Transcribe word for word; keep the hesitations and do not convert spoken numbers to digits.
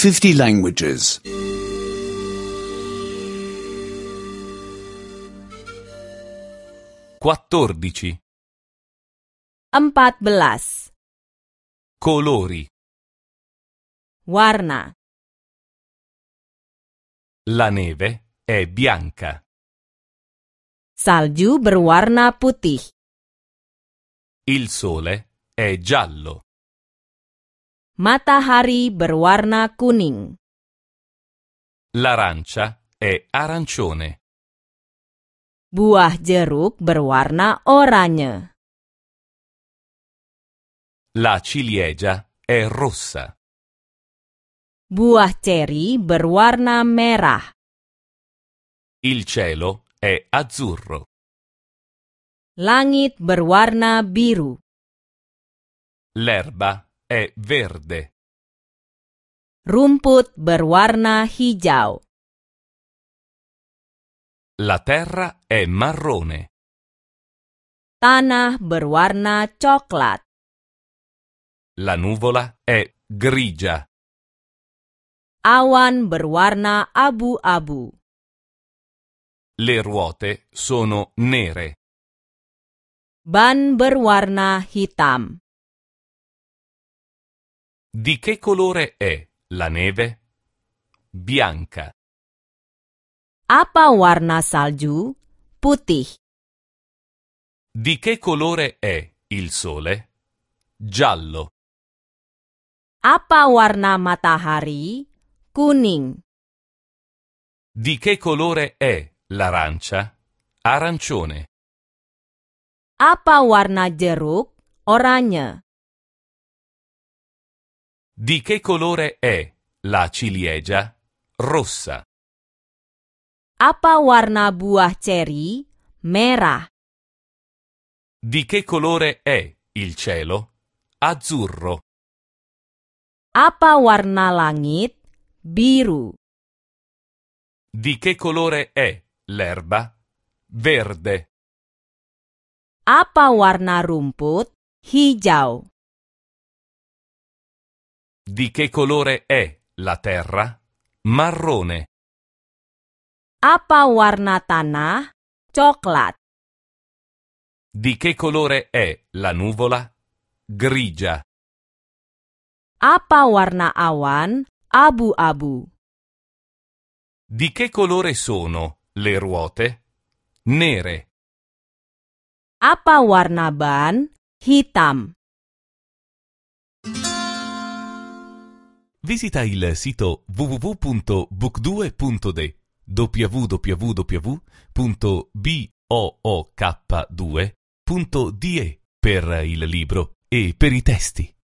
fifty languages. quattordici. Empat belas. Colori. Warna. La neve è bianca. Salju berwarna putih. Il sole è giallo. Matahari berwarna kuning. L'arancia è arancione. Buah jeruk berwarna oranye. La ciliegia è rossa. Buah ceri berwarna merah. Il cielo è azzurro. Langit berwarna biru. L'erba è verde. Rumput berwarna hijau. La terra è marrone. Tanah berwarna coklat. La nuvola è grigia. Awan berwarna abu-abu. Le ruote sono nere. Ban berwarna hitam. Di che colore è la neve? Bianca. Apa warna salju? Putih. Di che colore è il sole? Giallo. Apa warna matahari? Kuning. Di che colore è l'arancia? Arancione. Apa warna jeruk? Oranye. Di che colore è la ciliegia? Rossa. Apa warna buah ceri? Merah. Di che colore è il cielo? Azzurro. Apa warna langit? Biru. Di che colore è l'erba? Verde. Apa warna rumput? Hijau. Di che colore è la terra? Marrone. Apa warna tanah? Coklat. Di che colore è la nuvola? Grigia. Apa warna awan? Abu-abu. Di che colore sono le ruote? Nere. Apa warna ban? Hitam. Visita il sito w w w punto book due punto d w w w punto book due punto d e per il libro e per i testi.